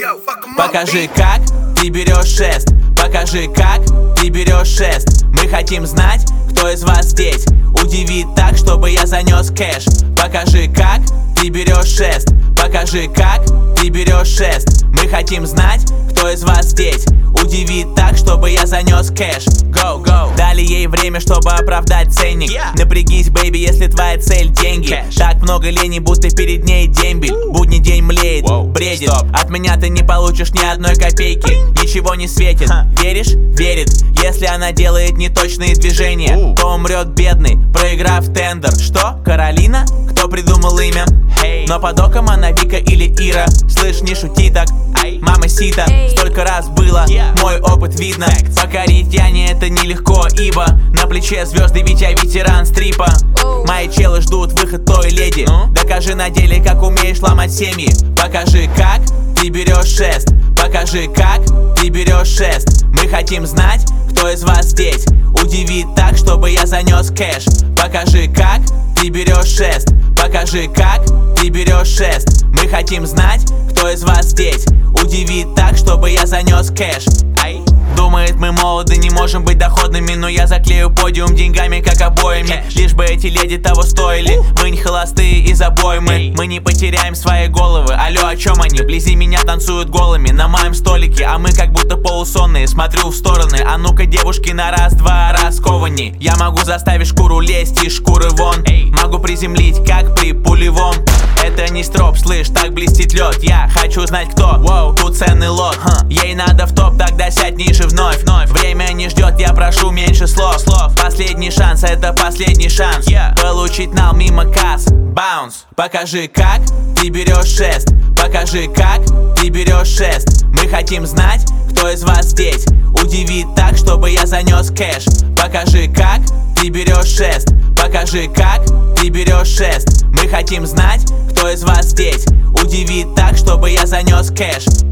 Покажи, как ты берешь шест. Покажи, как ты берешь шест. Мы хотим знать, кто из вас здесь удивит так, чтобы я занес кэш. Покажи, как ты берешь шест. Покажи, как ты берешь шест. Мы хотим знать, кто из вас здесь удивит так, чтобы я занес кэш. Go, go. Дали ей время, чтобы оправдать ценник. Напрягись, бэйби, если твоя цель деньги. Так много лени, будто перед ней дембель. Будний день млеет, бредит. От меня ты не получишь ни одной копейки. Ничего не светит, веришь? Верит. Если она делает неточные движения, то умрет бедный, проиграв тендер. Что? Каролина? Кто придумал имя? Но под оком она Вика или Ира. Слышь, не шути так, мама Сита. Столько раз было, мой опыт видно. Покорить Яне это нелегко, ибо на плече звезды, ведь я ветеран стрипа. Мои челы ждут выход той леди. Докажи на деле, как умеешь ломать семьи. Покажи, как ты берешь шест. Покажи, как ты берешь шест. Мы хотим знать, кто из вас здесь удивит так, чтобы я занес кэш. Покажи, как ты берешь шест. Покажи, как ты берешь шест. Мы хотим знать, кто из вас здесь удивит так, чтобы я занес кэш. Думает, мы молоды, не можем быть доходными, но я заклею подиум деньгами, как обоями. Лишь бы эти леди того стоили. Вы не холостые из обоймы. Мы не потеряем свои головы. Алло, о чем они? Вблизи меня танцуют голыми на моем столике, а мы как будто полусонные. Смотрю в стороны, а ну-ка, девушки, на раз-два раскованней. Я могу заставить шкуру лезть из шкуры вон. Могу приземлить, как при пулевом. Это не строп, слышь, так блестит лед. Я хочу знать, кто, тут ценный лот. Ей надо в топ, тогда сядь ниже вновь. Время не ждет, я прошу меньше слов. Последний шанс, это последний шанс получить нал мимо касс. Баунс. Покажи, как ты берешь шест. Покажи, как ты берешь шест. Мы хотим знать, кто из вас здесь удивит так, чтобы я занес кэш. Покажи, как ты берешь шест. Покажи, как ты берешь шест. Мы хотим знать, кто из вас здесь удивит так, чтобы я занес кэш.